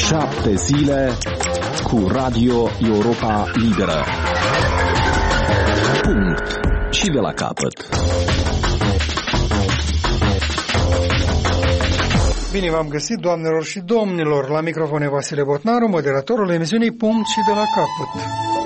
7 zile cu Radio Europa Liberă. Punct. Și de la capăt. Bine v-am găsit, doamnelor și domnilor. La microfon e Vasile Botnaru, moderatorul emisiunii Punct și de la capăt.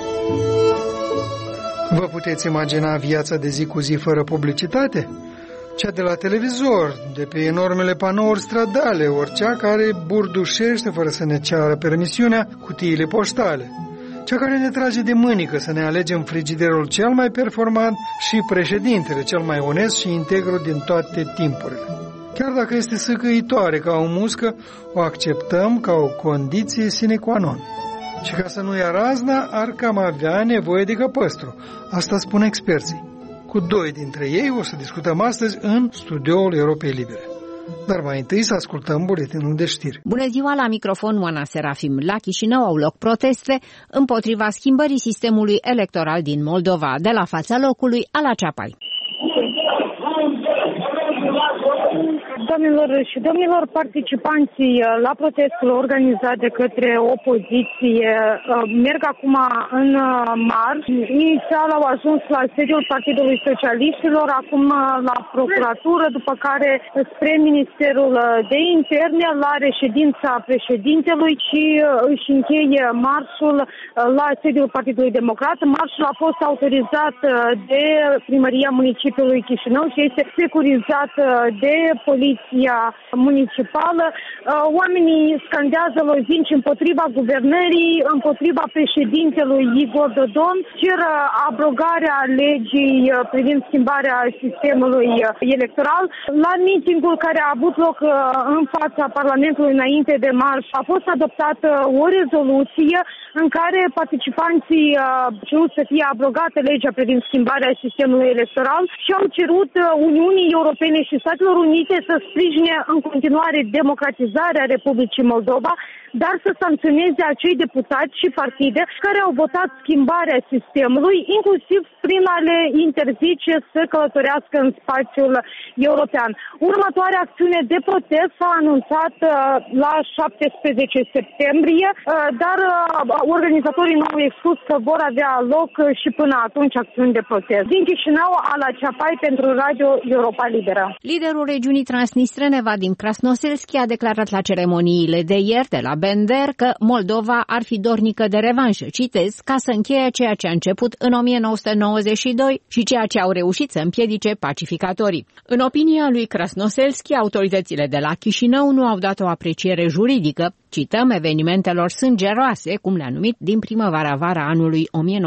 Vă puteți imagina viața de zi cu zi fără publicitate? Cea de la televizor, de pe enormele panouri stradale, ori cea care burdușește fără să ne ceară permisiunea cutiile poștale. Cea care ne trage de mânică să ne alegem frigiderul cel mai performant și președintele cel mai onest și integru din toate timpurile. Chiar dacă este săcăitoare ca o muscă, o acceptăm ca o condiție sine qua non. Și ca să nu ia razna, ar cam avea nevoie de căpăstru. Asta spun experții. Cu doi dintre ei o să discutăm astăzi în studioul Europei Libere. Dar mai întâi să ascultăm buletinul de știri. Bună ziua, la microfon Oana Serafim. La Chișinău au loc proteste împotriva schimbării sistemului electoral din Moldova. De la fața locului, Ala Ceapai. Doamnelor și domnilor, participanții la protestul organizat de către opoziție merg acum în marș. Inițial au ajuns la sediul Partidului Socialiștilor, acum la procuratură, după care spre Ministerul de Interne, la reședința președintelui și își încheie marșul la sediul Partidului Democrat. Marșul a fost autorizat de Primăria Municipiului Chișinău și este securizat de Poliția Municipală. Oamenii scandează lozinci împotriva guvernării, împotriva președintelui Igor Dodon, cer abrogarea legii privind schimbarea sistemului electoral. La mitingul care a avut loc în fața Parlamentului înainte de marș a fost adoptată o rezoluție în care participanții cerut să fie abrogată legea privind schimbarea sistemului electoral și au cerut Uniunii Europene și Statelor Unite să sprijine în continuare democratizarea Republicii Moldova, dar să sancționeze acei deputați și partide care au votat schimbarea sistemului, inclusiv prin a le interzice să călătorească în spațiul european. Următoarea acțiune de protest s-a anunțat la 17 septembrie, dar organizatorii nu au exclus că vor avea loc și până atunci acțiuni de protest. Din Chișinău, Ala Ceapai pentru Radio Europa Liberă. Liderul regiunii Transnistrene, Vadim Krasnoselski, a declarat la ceremoniile de ieri de la Bender că Moldova ar fi dornică de revanșă, citez, ca să încheie ceea ce a început în 1992 și ceea ce au reușit să împiedice pacificatorii. În opinia lui Krasnoselski, autoritățile de la Chișinău nu au dat o apreciere juridică, cităm, evenimentelor sângeroase, cum le-a numit, din primăvara-vara anului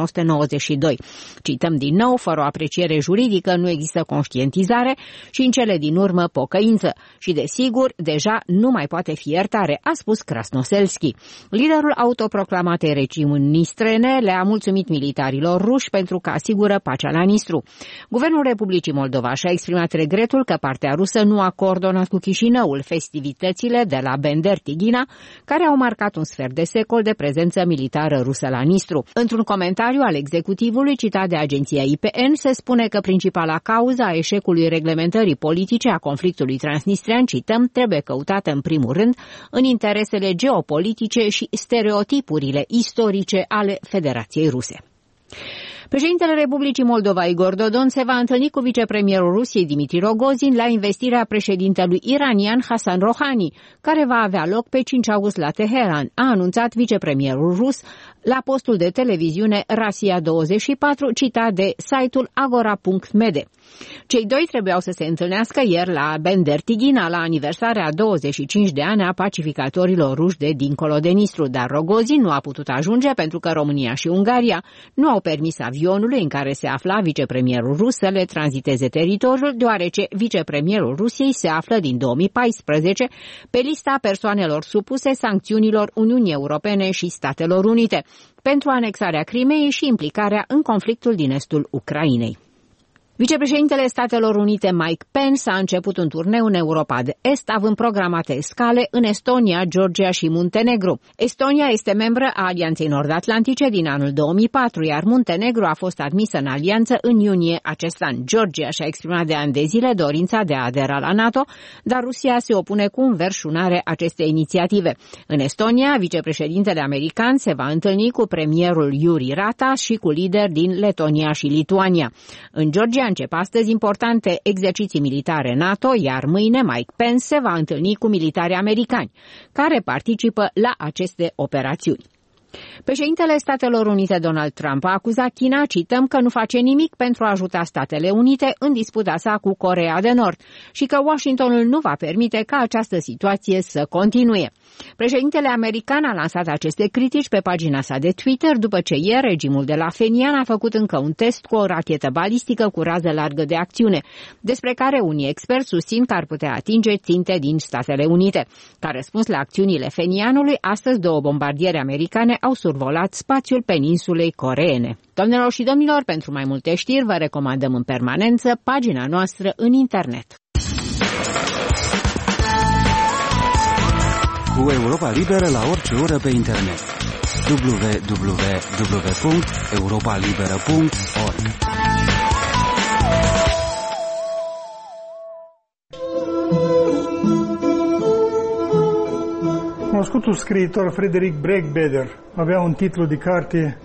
1992. Cităm din nou, fără o apreciere juridică nu există conștientizare și în cele din urmă pocăință. Și desigur, deja nu mai poate fi iertare, a spus Krasnoselski. Liderul autoproclamatei regiuni nistrene le-a mulțumit militarilor ruși pentru că asigură pacea la Nistru. Guvernul Republicii Moldova și-a exprimat regretul că partea rusă nu a coordonat cu Chișinăul festivitățile de la Bender-Tighina, care au marcat un sfert de secol de prezență militară rusă la Nistru. Într-un comentariu al executivului citat de agenția IPN se spune că principala cauză a eșecului reglementării politice a conflictului transnistrean, cităm, trebuie căutată în primul rând în interesele geopolitice și stereotipurile istorice ale Federației Ruse. Președintele Republicii Moldova, Igor Dodon, se va întâlni cu vicepremierul Rusiei, Dmitri Rogozin, la investirea președintelui iranian Hassan Rouhani, care va avea loc pe 5 august la Teheran, a anunțat vicepremierul rus la postul de televiziune Rasia 24, citat de site-ul agora.mede. Cei doi trebuiau să se întâlnească ieri la Bender-Tighina, la aniversarea a 25 de ani a pacificatorilor ruși de dincolo de Nistru, dar Rogozin nu a putut ajunge pentru că România și Ungaria nu au permis avionului în care se afla vicepremierul rus să le tranziteze teritoriul, deoarece vicepremierul Rusiei se află din 2014 pe lista persoanelor supuse sancțiunilor Uniunii Europene și Statelor Unite pentru anexarea Crimeei și implicarea în conflictul din estul Ucrainei. Vicepreședintele Statelor Unite Mike Pence a început un turneu în Europa de Est, având programate scale în Estonia, Georgia și Muntenegru. Estonia este membră a Alianței Nord-Atlantice din anul 2004, iar Muntenegru a fost admisă în alianță în iunie acest an. Georgia și-a exprimat de ani de zile dorința de a adera la NATO, dar Rusia se opune cu înverșunare acestei inițiative. În Estonia, vicepreședintele american se va întâlni cu premierul Jüri Ratas și cu lideri din Letonia și Lituania. În Georgia încep astăzi importante exerciții militare NATO, iar mâine Mike Pence se va întâlni cu militari americani, care participă la aceste operațiuni. Președintele Statelor Unite Donald Trump a acuzat China, cităm, că nu face nimic pentru a ajuta Statele Unite în disputa sa cu Coreea de Nord și că Washingtonul nu va permite ca această situație să continue. Președintele american a lansat aceste critici pe pagina sa de Twitter după ce ieri regimul de la Phenian a făcut încă un test cu o rachetă balistică cu rază largă de acțiune, despre care unii experți susțin că ar putea atinge ținte din Statele Unite. Ca răspuns la acțiunile Phenianului, astăzi 2 bombardiere americane au survolat spațiul peninsulei coreene. Doamnelor și domnilor, pentru mai multe știri vă recomandăm în permanență pagina noastră în internet. Cu Europa Liberă la orice oră pe internet. www.europalibera.org. Cunoscutul scriitor Frederic Beigbeder avea un titlu de carte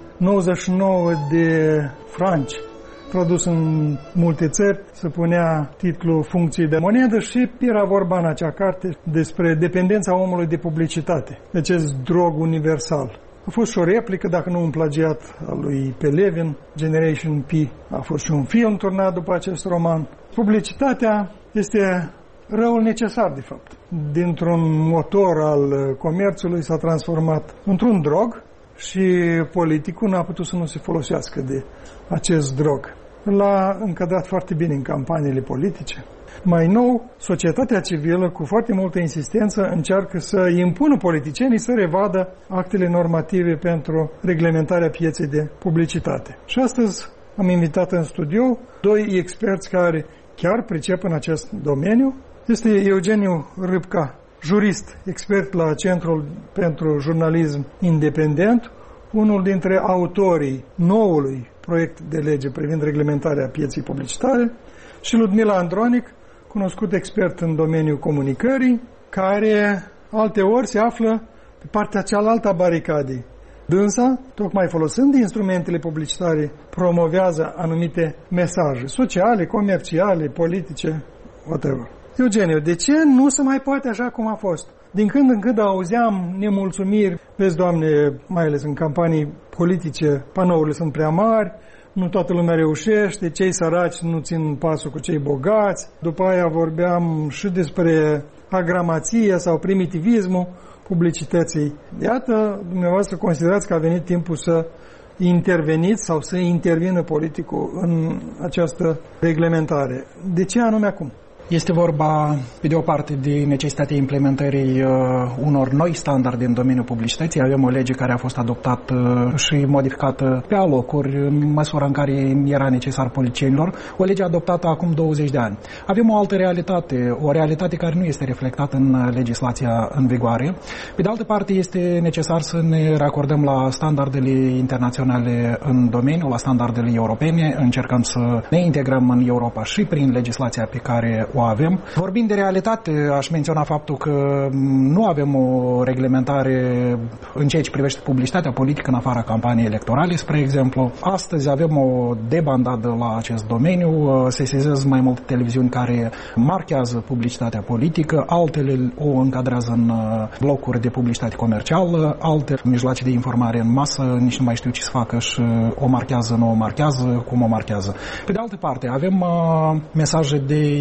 99 de franci, tradus în multe țări, se punea titlul funcției de monedă și era vorba în acea carte despre dependența omului de publicitate, de acest drog universal. A fost și o replică, dacă nu un plagiat, al lui Pelevin, Generation P. A fost și un film turnat după acest roman. Publicitatea este răul necesar, de fapt. Dintr-un motor al comerțului s-a transformat într-un drog și politicul n-a putut să nu se folosească de acest drog. L-a încadrat foarte bine în campaniile politice. Mai nou, societatea civilă, cu foarte multă insistență, încearcă să impună politicienii să revadă actele normative pentru reglementarea pieței de publicitate. Și astăzi am invitat în studio 2 experți care chiar pricep în acest domeniu. Este Eugeniu Râpca, jurist, expert la Centrul pentru Jurnalism Independent, unul dintre autorii noului proiect de lege privind reglementarea pieței publicitare, și Ludmila Andronic, cunoscut expert în domeniul comunicării, care alteori se află pe partea cealaltă a baricadei. Dânsa, tocmai folosind instrumentele publicitare, promovează anumite mesaje sociale, comerciale, politice, whatever. Eugeniu, de ce nu se mai poate așa cum a fost? Din când în când auzeam nemulțumiri, vezi, Doamne, mai ales în campanii politice, panourile sunt prea mari, nu toată lumea reușește, cei săraci nu țin pasul cu cei bogați. După aia vorbeam și despre agramație sau primitivismul publicității. Iată, dumneavoastră considerați că a venit timpul să interveniți sau să intervină politicul în această reglementare. De ce anume acum? Este vorba, pe de o parte, de necesitatea implementării unor noi standarde în domeniul publicității. Avem o lege care a fost adoptată și modificată pe alocuri, în măsura în care era necesar politicienilor. O lege adoptată acum 20 de ani. Avem o altă realitate, o realitate care nu este reflectată în legislația în vigoare. Pe de altă parte, este necesar să ne racordăm la standardele internaționale în domeniu, la standardele europene. Încercăm să ne integrăm în Europa și prin legislația pe care o avem. Vorbind de realitate, aș menționa faptul că nu avem o reglementare în ceea ce privește publicitatea politică în afara campaniei electorale, spre exemplu. Astăzi avem o debandadă la acest domeniu, se sesizează mai multe televiziuni care marchează publicitatea politică, altele o încadrează în blocuri de publicitate comercială, alte mijloace de informare în masă, nici nu mai știu ce să facă și o marchează, nu o marchează, cum o marchează. Pe de altă parte, avem mesaje de interes public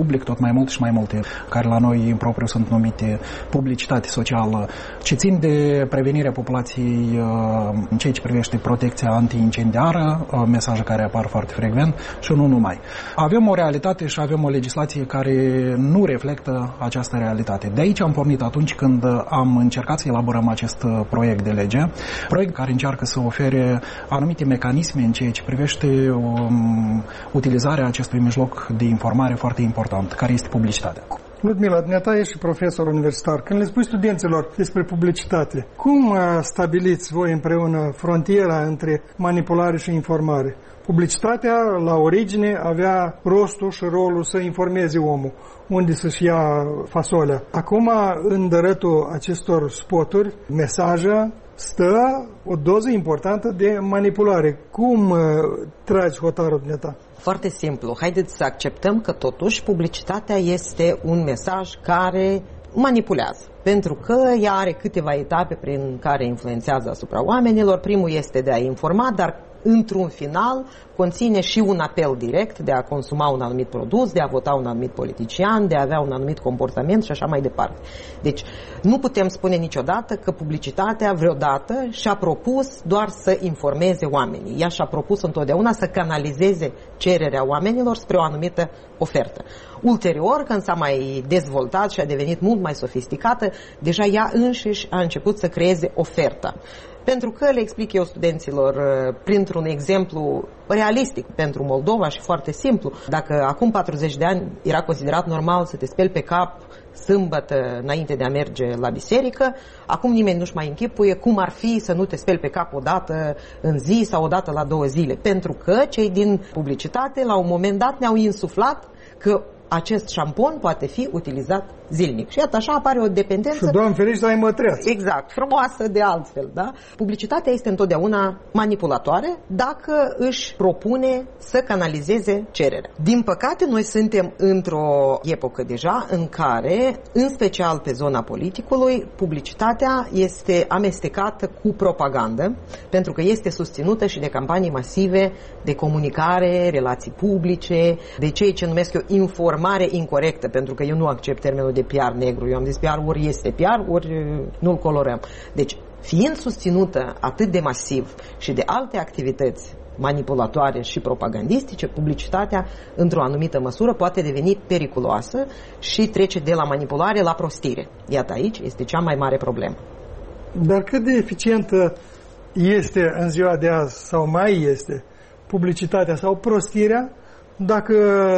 public, tot mai mult și mai multe, care la noi în propriu sunt numite publicitate socială, ce țin de prevenirea populației în ceea ce privește protecția anti-incendiară, mesaje care apar foarte frecvent și nu numai. Avem o realitate și avem o legislație care nu reflectă această realitate. De aici am pornit atunci când am încercat să elaborăm acest proiect de lege, proiect care încearcă să ofere anumite mecanisme în ceea ce privește utilizarea acestui mijloc de informare foarte important, care este publicitatea. Ludmila, dumneata ești profesor universitar. Când le spui studenților despre publicitate, cum stabiliți voi împreună frontiera între manipulare și informare? Publicitatea, la origine, avea rostul și rolul să informeze omul unde să-și ia fasolea. Acum, în dărătul acestor spoturi, mesaje, stă o doză importantă de manipulare. Cum tragi hotarul dumneata? Foarte simplu. Haideți să acceptăm că totuși publicitatea este un mesaj care manipulează. Pentru că ea are câteva etape prin care influențează asupra oamenilor. Primul este de a informa, dar într-un final conține și un apel direct de a consuma un anumit produs, de a vota un anumit politician, de a avea un anumit comportament și așa mai departe. Deci nu putem spune niciodată că publicitatea vreodată și-a propus doar să informeze oamenii. Ea și-a propus întotdeauna să canalizeze cererea oamenilor spre o anumită ofertă. Ulterior, când s-a mai dezvoltat și a devenit mult mai sofisticată, deja ea înșiși a început să creeze oferta. Pentru că, le explic eu studenților printr-un exemplu realistic pentru Moldova și foarte simplu, dacă acum 40 de ani era considerat normal să te speli pe cap sâmbătă înainte de a merge la biserică, acum nimeni nu-și mai închipuie cum ar fi să nu te speli pe cap o dată în zi sau o dată la 2 zile. Pentru că cei din publicitate la un moment dat ne-au insuflat că acest șampon poate fi utilizat zilnic. Și iată, așa apare o dependență. Și Doamne ferește, ai mătreață. Exact, frumoasă de altfel, da? Publicitatea este întotdeauna manipulatoare dacă își propune să canalizeze cererea. Din păcate, noi suntem într-o epocă deja în care, în special pe zona politicului, publicitatea este amestecată cu propagandă, pentru că este susținută și de campanii masive de comunicare, relații publice, de ceea ce numesc eu informare incorectă, pentru că eu nu accept termenul de PR negru. Eu am zis PR ori este PR, ori nu-l colorăm. Deci, fiind susținută atât de masiv și de alte activități manipulatoare și propagandistice, publicitatea, într-o anumită măsură, poate deveni periculoasă și trece de la manipulare la prostire. Iată, aici este cea mai mare problemă. Dar cât de eficientă este în ziua de azi, sau mai este, publicitatea sau prostirea, dacă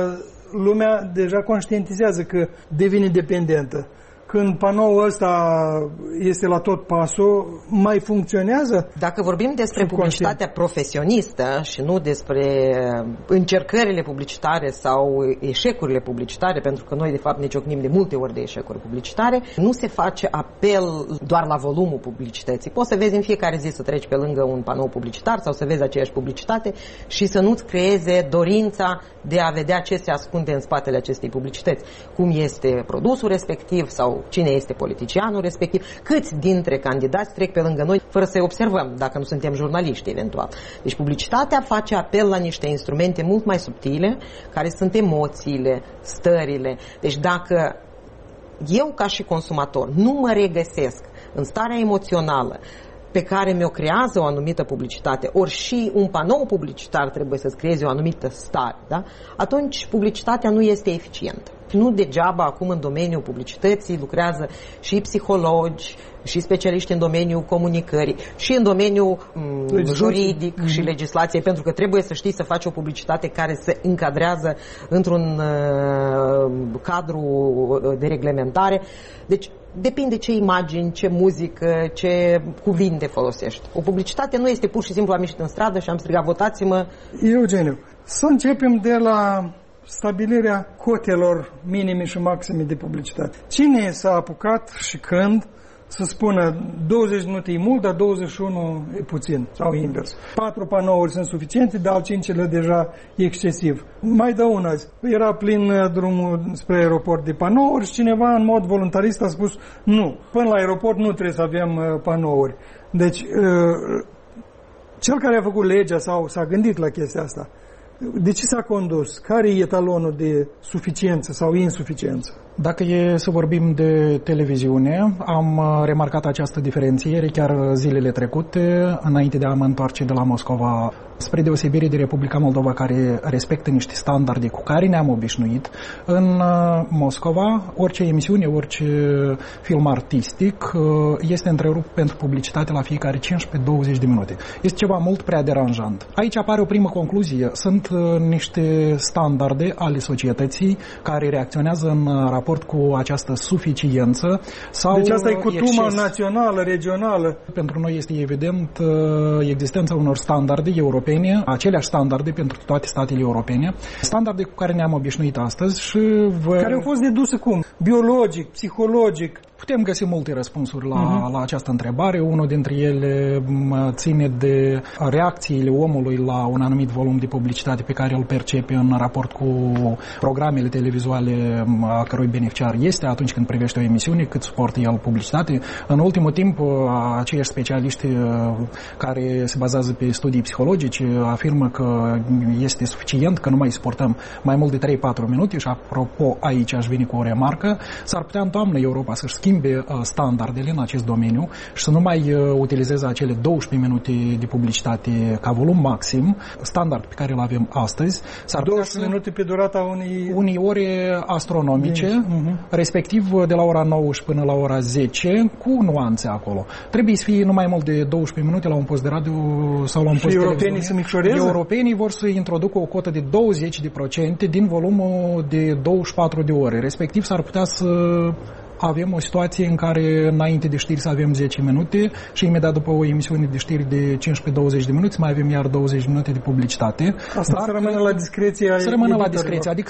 lumea deja conștientizează că devine dependentă? Când panoul ăsta este la tot pasul, mai funcționează? Dacă vorbim despre publicitatea profesionistă și nu despre încercările publicitare sau eșecurile publicitare, pentru că noi de fapt ne ciocnim de multe ori de eșecuri publicitare, nu se face apel doar la volumul publicității. Poți să vezi în fiecare zi să treci pe lângă un panou publicitar sau să vezi aceeași publicitate și să nu-ți creeze dorința de a vedea ce se ascunde în spatele acestei publicități. Cum este produsul respectiv sau cine este politicianul respectiv, câți dintre candidați trec pe lângă noi fără să-i observăm, dacă nu suntem jurnaliști eventual. Deci publicitatea face apel la niște instrumente mult mai subtile, care sunt emoțiile, stările. Deci dacă eu ca și consumator nu mă regăsesc în starea emoțională pe care mi-o creează o anumită publicitate, ori și un panou publicitar trebuie să-ți creeze o anumită stare, da? Atunci publicitatea nu este eficientă. Nu degeaba acum în domeniul publicității lucrează și psihologi, și specialiști în domeniul comunicării, și în domeniul juridic și legislației, pentru că trebuie să știi să faci o publicitate care se încadrează într-un cadru de reglementare. Deci depinde ce imagini, ce muzică, ce cuvinte folosești. O publicitate nu este pur și simplu am ieșit în stradă și am strigat votați-mă. Eugeniu, să începem de la stabilirea cotelor minime și maxime de publicitate. Cine s-a apucat și când să spună 20 minute e mult, dar 21 e puțin, sau invers. 4 panouri sunt suficiente, dar al 5-lea deja e excesiv. Mai dă una azi. Era plin drumul spre aeroport de panouri și cineva în mod voluntarist a spus nu, până la aeroport nu trebuie să avem panouri. Deci, cel care a făcut legea sau s-a gândit la chestia asta, De ce s-a condus? Care e etalonul de suficiență sau insuficiență? Dacă e să vorbim de televiziune, am remarcat această diferențiere chiar zilele trecute, înainte de a mă întoarce de la Moscova, spre deosebire de Republica Moldova, care respectă niște standarde cu care ne-am obișnuit. În Moscova, orice emisiune, orice film artistic este întrerupt pentru publicitate la fiecare 15-20 de minute. Este ceva mult prea deranjant. Aici apare o primă concluzie. Sunt niște standarde ale societății care reacționează în raport cu această suficiență sau deci asta e cutuma exces. Națională, regională. Pentru noi este evident existența unor standarde europene, aceleași standarde pentru toate statele europene, standarde cu care ne-am obișnuit astăzi și care au fost deduse cum? Biologic, psihologic? Putem găsi multe răspunsuri la această întrebare. Unul dintre ele ține de reacțiile omului la un anumit volum de publicitate pe care îl percepe în raport cu programele televizuale a cărui beneficiar este atunci când privește o emisiune, cât suportă el publicitate. În ultimul timp, aceiași specialiști care se bazează pe studii psihologice afirmă că este suficient, că nu mai suportăm mai mult de 3-4 minute și apropo, aici aș veni cu o remarcă, s-ar putea în toamnă Europa să-și schimbe standardele în acest domeniu și să nu mai utilizeze acele 12 minute de publicitate ca volum maxim, standard pe care îl avem astăzi. 12 minute pe durata unei ore astronomice, respectiv de la ora 9 și până la ora 10, cu nuanțe acolo. Trebuie să fie nu mai mult de 12 minute la un post de radio sau la un post de europenii să micșoreze? Europenii vor să introducă o cotă de 20% din volumul de 24 de ore. Respectiv s-ar putea să avem o situație în care înainte de știri să avem 10 minute și imediat după o emisiune de știri de 15-20 de minute mai avem iar 20 minute de publicitate. Asta să rămână la discreția. Să rămână la discreție, adică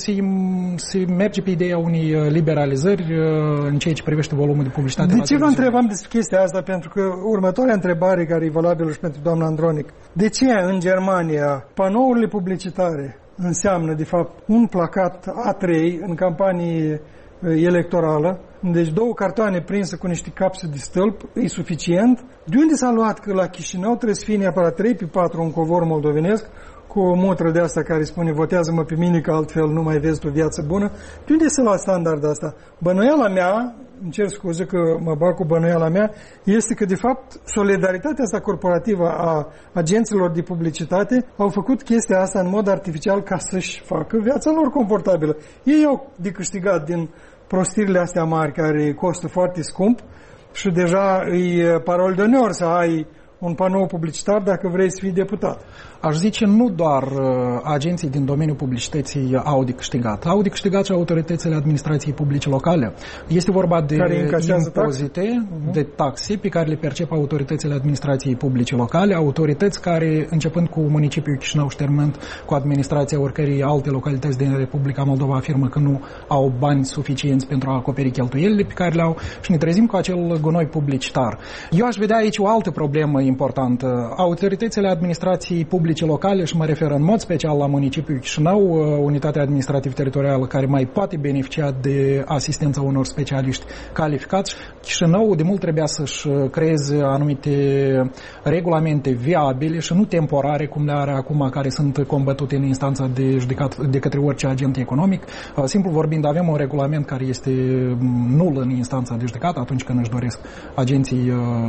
să merge pe ideea unei liberalizări în ceea ce privește volumul de publicitate. De ce vă întrebam despre chestia asta? Pentru că următoarea întrebare care e valabilă și pentru doamna Andronic. De ce în Germania panourile publicitare înseamnă de fapt un placat A3 în campanii electorală, deci 2 cartoane prinse cu niște capse de stâlp, e suficient? De unde s-a luat că la Chișinău trebuie să fie neapărat 3x4 un covor moldovenesc cu o mutră de asta care spune votează-mă pe mine că altfel nu mai vezi tu viață bună? De unde se lua standardul asta? Bănuiala mea, îmi cer scuze că mă bag cu bănuiala mea, este că de fapt solidaritatea asta corporativă a agenților de publicitate au făcut chestia asta în mod artificial ca să-și facă viața lor confortabilă. Ei au de câștigat din prostirile astea mari care costă foarte scump și deja e parol de onor să ai un panou publicitar dacă vrei să fii deputat. Aș zice, nu doar agenții din domeniul publicității au de câștigat. Au de câștigat și autoritățile administrației publice locale. Este vorba de impozite, de taxe pe care le percep autoritățile administrației publice locale, autorități care, începând cu municipiul Chișinău și terminând cu administrația oricărei alte localități din Republica Moldova, afirmă că nu au bani suficienți pentru a acoperi cheltuielile pe care le-au și ne trezim cu acel gunoi publicitar. Eu aș vedea aici o altă problemă importantă. Autoritățile administrației publice locale, și mă refer în mod special la municipiul Chișinău, unitatea administrativ-teritorială care mai poate beneficia de asistența unor specialiști calificați. Chișinău de mult trebuia să-și creeze anumite regulamente viabile și nu temporare, cum le are acum, care sunt combătute în instanța de judecat de către orice agent economic. Simplu vorbind, avem un regulament care este nul în instanța de judecat atunci când își doresc agenții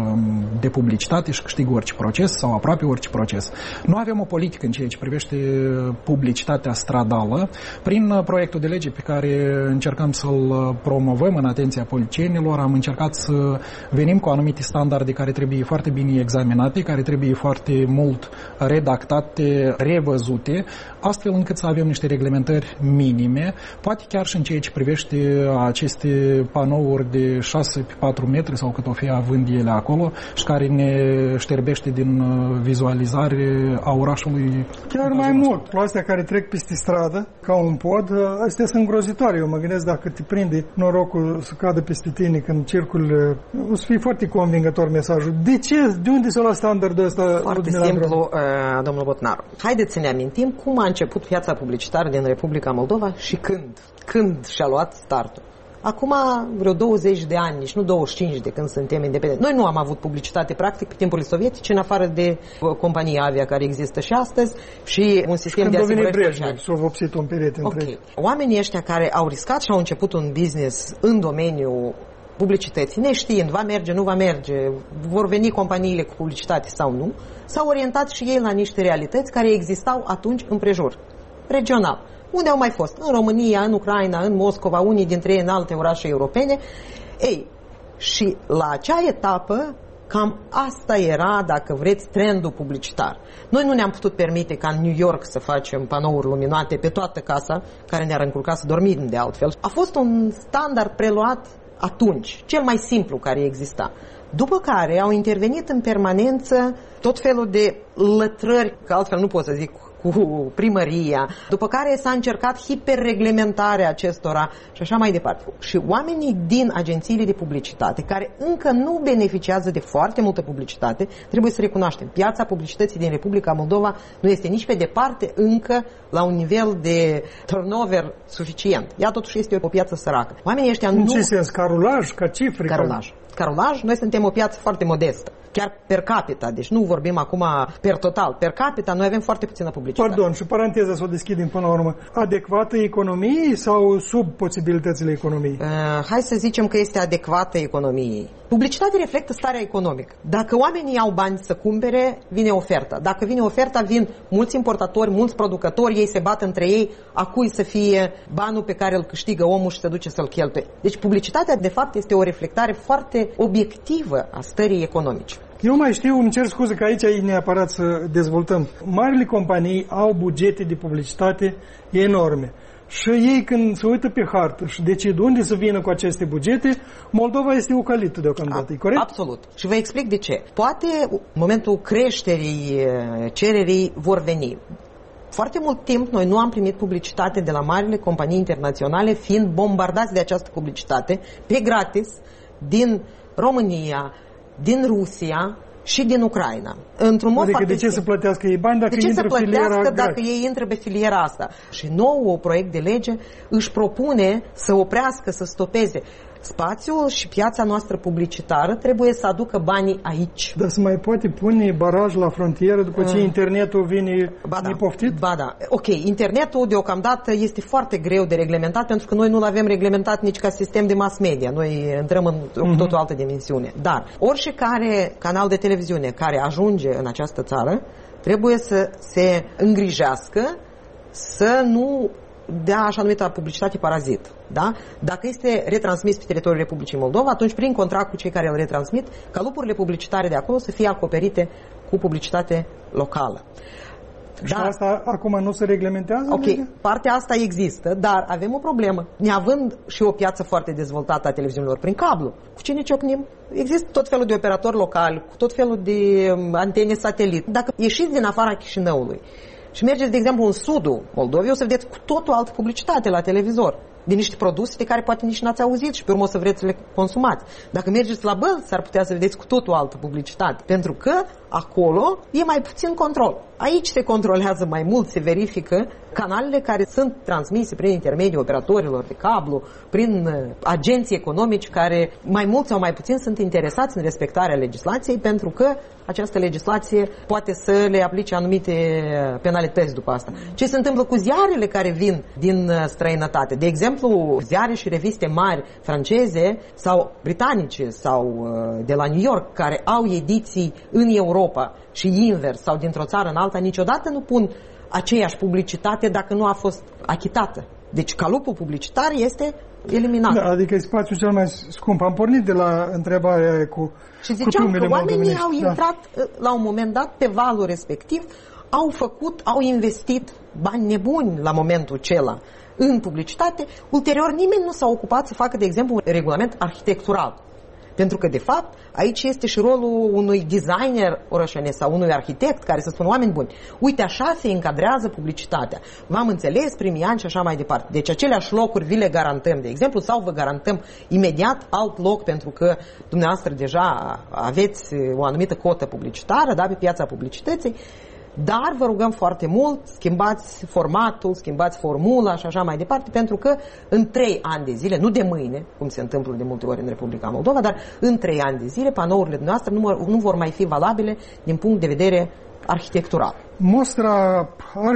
de publicitate și câștigă orice proces sau aproape orice proces. Nu avem o politică în ceea ce privește publicitatea stradală. Prin proiectul de lege pe care încercăm să-l promovăm în atenția politicienilor, am încercat să venim cu anumite standarde care trebuie foarte bine examinate, care trebuie foarte mult redactate, revăzute, astfel încât să avem niște reglementări minime, poate chiar și în ceea ce privește aceste panouri de 6 pe 4 metri sau cât o fi având ele acolo și care ne șterbește din vizualizare a orașului. Chiar mai mult, cu astea care trec peste stradă, ca un pod, astea sunt îngrozitoare. Eu mă gândesc dacă te prinde norocul să cadă peste tine când circul, o să fie foarte convingător mesajul. De ce? De unde s-a luat standardul ăsta? Foarte simplu, domnul Botnaru. Haideți să ne amintim cum a început viața publicitară din Republica Moldova și când și-a luat startul. Acum vreo 20 de ani, nici nu 25 de când suntem independenți. Noi nu am avut publicitate practic pe timpurile sovietice, în afară de compania Avia care există și astăzi și un sistem de asigurări sociale. S-a vopsit un perete întreg. Oamenii ăștia care au riscat și au început un business în domeniul publicității, neștiind, va merge, nu va merge, vor veni companiile cu publicitate sau nu, s-au orientat și ei la niște realități care existau atunci împrejur, regional. Unde au mai fost? În România, în Ucraina, în Moscova, unii dintre ei în alte orașe europene. Ei, și la acea etapă, cam asta era, dacă vreți, trendul publicitar. Noi nu ne-am putut permite ca în New York să facem panouri luminate pe toată casa, care ne-ar încurca să dormim de altfel. A fost un standard preluat atunci, cel mai simplu care exista. După care au intervenit în permanență tot felul de lătrări, că altfel nu pot să zic, cu primăria, după care s-a încercat hiperreglementarea acestora și așa mai departe. Și oamenii din agențiile de publicitate, care încă nu beneficiază de foarte multă publicitate, trebuie să recunoaștem, piața publicității din Republica Moldova nu este nici pe departe încă la un nivel de turnover suficient. Ea totuși este o piață săracă. Oamenii ăștia nu... În ce sens? Carulaj? Ca cifre? Carulaj, noi suntem o piață foarte modestă. Chiar per capita, deci nu vorbim acum per total. Per capita noi avem foarte puțină publicitate. Pardon, și paranteza să o deschidem până la urmă. Adecvată economiei sau sub posibilitățile economiei? Hai să zicem că este adecvată economiei. Publicitatea reflectă starea economică. Dacă oamenii au bani să cumpere, vine oferta. Dacă vine oferta, vin mulți importatori, mulți producători, ei se bat între ei, a cui să fie banul pe care îl câștigă omul și se duce să-l cheltuie. Deci publicitatea, de fapt, este o reflectare foarte obiectivă a stării economice. Eu mai știu, îmi cer scuze că aici e neapărat să dezvoltăm. Marile companii au bugete de publicitate enorme. Și ei când se uită pe hartă și decid unde să vină cu aceste bugete, Moldova este ocolită deocamdată, e corect? Absolut. Și vă explic de ce. Poate în momentul creșterii cererii vor veni. Foarte mult timp noi nu am primit publicitate de la marile companii internaționale, fiind bombardați de această publicitate pe gratis din România, din Rusia și din Ucraina. Într-un mod adică de ce să plătească ei bani dacă ei intră pe filiera asta? Și nou proiect de lege își propune să oprească, să stopeze. Spațiul și piața noastră publicitară trebuie să aducă banii aici. Dar se mai poate pune baraj la frontieră după ce internetul vine nepoftit? Ba da. Ok, internetul deocamdată este foarte greu de reglementat pentru că noi nu-l avem reglementat nici ca sistem de mass media. Noi intrăm în totul altă dimensiune. Dar oricare canal de televiziune care ajunge în această țară trebuie să se îngrijească să nu dea așa numită publicitate parazit. Da? Dacă este retransmis pe teritoriul Republicii Moldova, atunci prin contract cu cei care îl retransmit, ca lupurile publicitare de acolo să fie acoperite cu publicitate locală. Și asta acum nu se reglementează? Ok, partea asta există, dar avem o problemă. Neavând și o piață foarte dezvoltată a televiziunilor prin cablu, cu cine ciocnim? Există tot felul de operatori locali, cu tot felul de antene satelit. Dacă ieșiți din afara Chișinăului și mergeți, de exemplu, în sudul Moldovei, o să vedeți cu totul altă publicitate la televizor, de niște produse de care poate nici n-ați auzit și pe urmă o să vreți să le consumați. Dacă mergeți la Bălți, s-ar putea să vedeți cu totul altă publicitate, pentru că acolo e mai puțin control. Aici se controlează mai mult, se verifică canalele care sunt transmise prin intermediul operatorilor de cablu, prin agenții economici care mai mult sau mai puțin sunt interesați în respectarea legislației, pentru că această legislație poate să le aplice anumite penalități după asta. Ce se întâmplă cu ziarele care vin din străinătate? De exemplu, ziare și reviste mari franceze sau britanice sau de la New York care au ediții în Europa și invers sau dintr-o țară în alta, niciodată nu pun aceeași publicitate dacă nu a fost achitată. Deci calupul publicitar este eliminat. Da, adică e spațiul cel mai scump. Am pornit de la întrebarea cu și ziceam că oamenii au intrat la un moment dat pe valul respectiv, au investit bani nebuni la momentul acela în publicitate. Ulterior nimeni nu s-a ocupat să facă, de exemplu, un regulament arhitectural. Pentru că, de fapt, aici este și rolul unui designer orășenesc sau unui arhitect care să spună, oameni buni, uite, așa se încadrează publicitatea. V-am înțeles primii ani și așa mai departe. Deci aceleași locuri vi le garantăm, de exemplu, sau vă garantăm imediat alt loc pentru că dumneavoastră deja aveți o anumită cotă publicitară, da, pe piața publicității. dar vă rugăm foarte mult, schimbați formatul, schimbați formula și așa mai departe, pentru că în 3 ani de zile, nu de mâine, cum se întâmplă de multe ori în Republica Moldova, dar în 3 ani de zile panourile noastre nu vor mai fi valabile din punct de vedere arhitectural. Mostra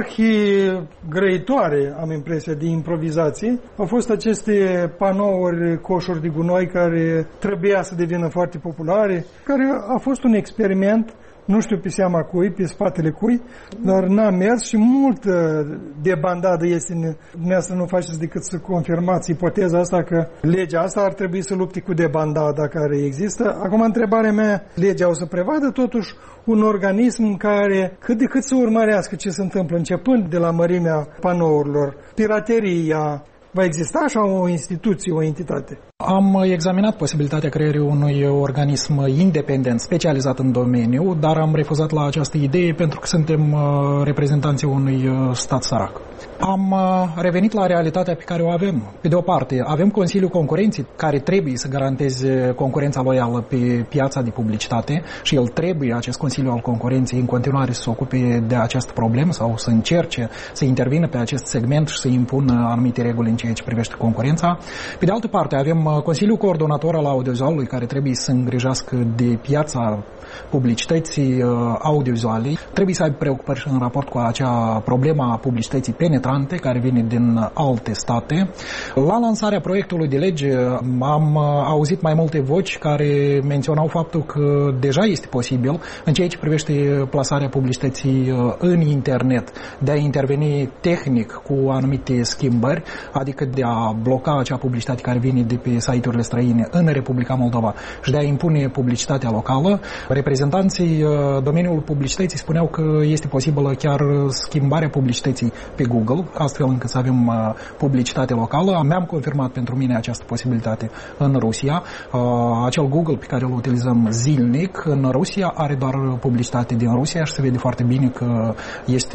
arhigrăitoare, am impresia, de improvizații, au fost aceste panouri, coșuri de gunoi care trebuia să devină foarte populare, care a fost un experiment, nu știu pe seama cui, pe spatele cui, dar n-a mers și mult debandadă este. Dumneavoastră nu faceți decât să confirmați ipoteza asta că legea asta ar trebui să lupte cu debandada care există. Acum, întrebarea mea, legea o să prevadă totuși un organism care cât de cât să urmărească ce se întâmplă, începând de la mărimea panourilor, pirateria. Va exista așa o instituție, o entitate? Am examinat posibilitatea creării unui organism independent, specializat în domeniu, dar am refuzat la această idee pentru că suntem reprezentanții unui stat sărac. Am revenit la realitatea pe care o avem. Pe de o parte, avem Consiliul Concurenței, care trebuie să garanteze concurența loială pe piața de publicitate și el trebuie, acest Consiliu al Concurenței, în continuare să se ocupe de această problemă sau să încerce să intervină pe acest segment și să impună anumite reguli în ceea ce privește concurența. Pe de altă parte, avem Consiliul Coordonator al Audiovizualului, care trebuie să îngrijească de piața publicității audiovizuale. Trebuie să aibă preocupări și în raport cu acea problemă a publicității penetrante care vine din alte state. La lansarea proiectului de lege am auzit mai multe voci care menționau faptul că deja este posibil în ceea ce privește plasarea publicității în internet de a interveni tehnic cu anumite schimbări, adică de a bloca acea publicitate care vine de pe site-urile străine în Republica Moldova și de a impune publicitatea locală. Reprezentanții domeniului publicității spuneau că este posibilă chiar schimbarea publicității pe Google, astfel încât să avem publicitate locală. Mi-am confirmat pentru mine această posibilitate în Rusia. Acel Google pe care îl utilizăm zilnic în Rusia are doar publicitate din Rusia și se vede foarte bine că este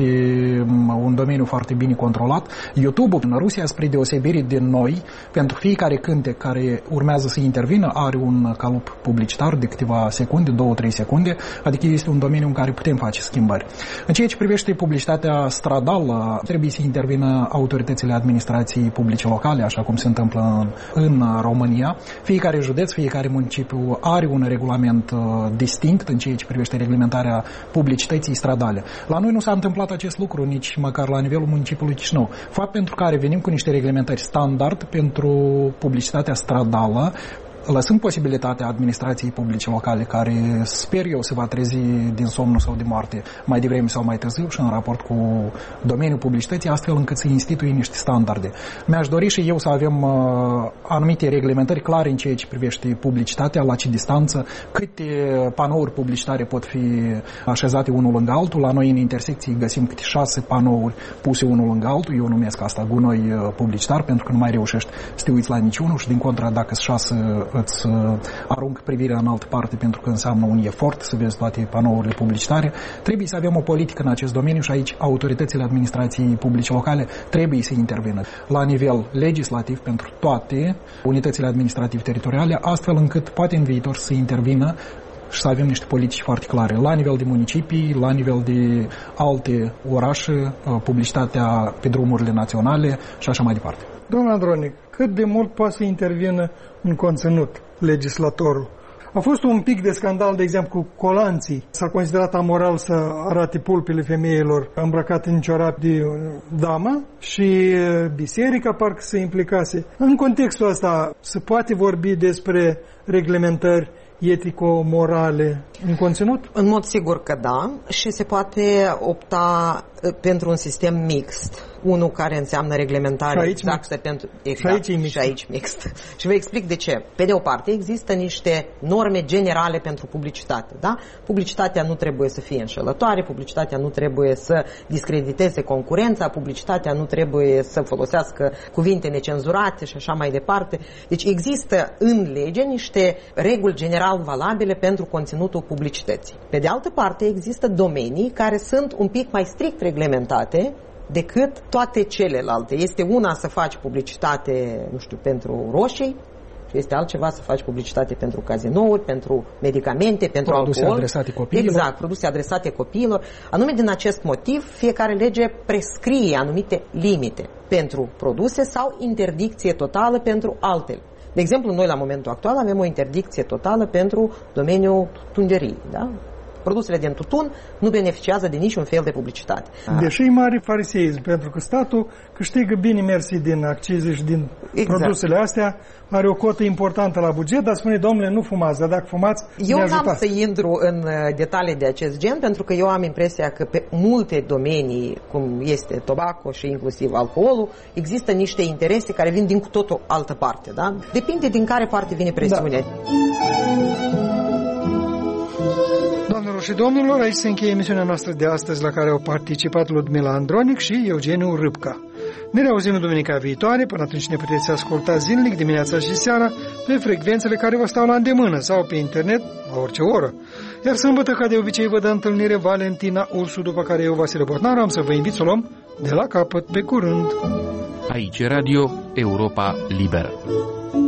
un domeniu foarte bine controlat. YouTube-ul în Rusia, spre deosebire de noi, pentru fiecare cântec care urmează să intervină, are un calup publicitar de câteva secunde, 2-3 secunde, adică este un domeniu în care putem face schimbări. În ceea ce privește publicitatea stradală, trebuie să intervină autoritățile administrației publice locale, așa cum se întâmplă în România. Fiecare județ, fiecare municipiu are un regulament distinct în ceea ce privește reglementarea publicității stradale. La noi nu s-a întâmplat acest lucru nici măcar la nivelul municipiului Chișinău. Fapt pentru care venim cu niște reglementări standard pentru publicitatea stradală, lăsând posibilitatea administrației publice locale, care sper eu se va trezi din somnul sau de moarte mai devreme sau mai târziu și în raport cu domeniul publicității, astfel încât să instituie niște standarde. Mi-aș dori și eu să avem anumite reglementări clare în ceea ce privește publicitatea, la ce distanță, câte panouri publicitare pot fi așezate unul lângă altul. La noi în intersecții găsim câte 6 panouri puse unul lângă altul. Eu numesc asta gunoi publicitar, pentru că nu mai reușești să te uiți la niciunul și din contra, dacă sunt 6, îți arunc privirea în altă parte, pentru că înseamnă un efort să vezi toate panourile publicitare. Trebuie să avem o politică în acest domeniu și aici autoritățile administrației publice locale trebuie să intervină la nivel legislativ pentru toate unitățile administrative teritoriale, astfel încât poate în viitor să intervină și să avem niște politici foarte clare la nivel de municipii, la nivel de alte orașe, publicitatea pe drumurile naționale și așa mai departe. Domnul Andronic, cât de mult poate să intervină în conținut legislatorul? A fost un pic de scandal, de exemplu, cu colanții. S-a considerat amoral să arate pulpile femeilor îmbrăcate în ciorap de damă și biserica parcă se implicase. În contextul ăsta se poate vorbi despre reglementări etico-morale în conținut? În mod sigur că da, și se poate opta pentru un sistem mixt. Unul care înseamnă reglementare exactă pentru... Exact, și aici mixt. Și vă explic de ce. Pe de o parte, există niște norme generale pentru publicitate. Da? Publicitatea nu trebuie să fie înșelătoare, publicitatea nu trebuie să discrediteze concurența, publicitatea nu trebuie să folosească cuvinte necenzurate și așa mai departe. Deci există în lege niște reguli general valabile pentru conținutul publicității. Pe de altă parte, există domenii care sunt un pic mai strict reglementate decât toate celelalte. Este una să faci publicitate, nu știu, pentru roșii, Este altceva să faci publicitate pentru cazinouri, pentru medicamente, pentru produse alcool. Adresate copiilor. Exact, produse adresate copiilor. Anume din acest motiv, fiecare lege prescrie anumite limite pentru produse sau interdicție totală pentru altele. De exemplu, noi la momentul actual avem o interdicție totală pentru domeniul tungerii, da? Produsele din tutun nu beneficiază de niciun fel de publicitate. Deși e mare fariseism, pentru că statul câștigă bine mersi din accize și din produsele astea, are o cotă importantă la buget, dar spune, domnule, nu fumați, dar dacă fumați, eu n-am să intru în detalii de acest gen, pentru că eu am impresia că pe multe domenii, cum este tobacco și inclusiv alcoolul, există niște interese care vin din cu totul altă parte, da? Depinde din care parte vine presiunea. Doamnelor și domnilor, aici se încheie emisiunea noastră de astăzi, la care au participat Ludmila Andronic și Eugeniu Râpca. Ne reauzim duminica viitoare, până atunci ne puteți asculta zilnic, dimineața și seara, pe frecvențele care vă stau la îndemână sau pe internet, la orice oră. Iar sâmbătă, ca de obicei, vă dă întâlnire Valentina Ursu, după care eu, Vasile Botnaru, am să vă invit să o luăm de la capăt. Pe curând! Aici Radio Europa Liberă.